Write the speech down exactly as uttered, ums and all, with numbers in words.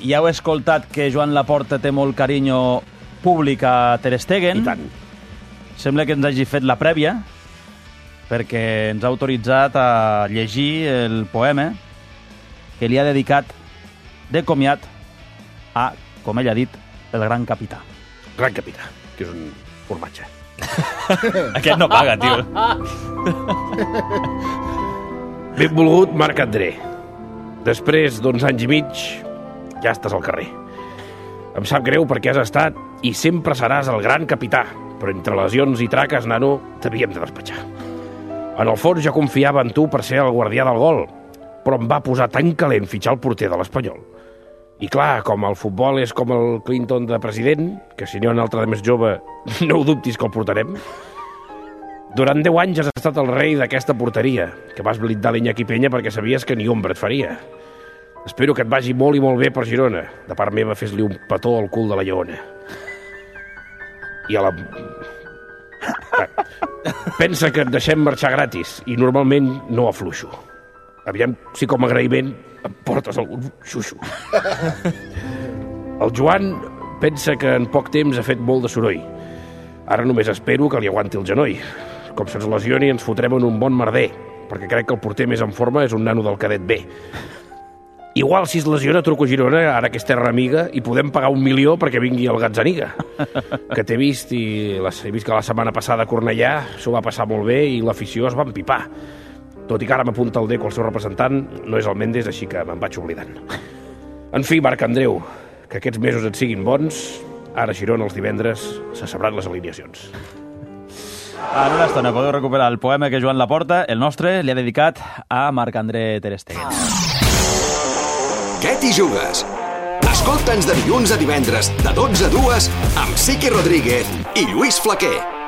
ja heu escoltat que Joan Laporta té molt carinyo públic a Ter Stegen. I tant. Sembla que ens hagi fet la prèvia, perquè ens ha autoritzat a llegir el poema que li ha dedicat de comiat a, com ell ha dit, el gran capità. Gran capità, que és un formatge. Aquest no paga, tio. Benvolgut Marc André. Després d'uns anys i mig, ja estàs al carrer. Em sap greu perquè has estat i sempre seràs el gran capità, però entre lesions i traques, nano, t'havíem de despatxar. En el fons jo confiava en tu per ser el guardià del gol, però em va posar tan calent fitxar el porter de l'Espanyol. I clar, com el futbol és com el Clinton de president, que si n'hi ha un altre de més jove, no ho dubtis que el portarem. Durant deu anys has estat el rei d'aquesta porteria, que vas blindar l'Iñaki Peña perquè sabies que ni ombra et faria. Espero que et vagi molt i molt bé per Girona. De part meva, fes-li un petó al cul de la lleona. I a la... Pensa que et deixem marxar gratis, i normalment no afluixo. Aviam si com a agraïment em portes algun xuxo. El Joan pensa que en poc temps ha fet molt de soroll. Ara només espero que li aguanti el genoll. Com se'ns lesioni ens fotrem en un bon merder, perquè crec que el porter més en forma és un nano del cadet B. Igual si es lesiona truco a Girona, ara que és terra amiga, i podem pagar un milió perquè vingui el Gazzaniga. Que t'he vist i la, he vist que la setmana passada a Cornellà s'ho va passar molt bé i l'afició es va empipar. Tot i que ara m'apunta el Deco, el seu representant, no és el Méndez, així que me'n vaig oblidant. En fi, Marc Andreu, que aquests mesos et siguin bons. Ara a Girona, els divendres, se sabran les alineacions. En una estona podeu recuperar el poema que Joan Laporta, el nostre, li ha dedicat a Marc André Ter Stegen. Què t'hi jugues? Escolta'ns de dilluns a divendres, de dotze a dues, amb Siqui Rodríguez i Lluís Flaquer.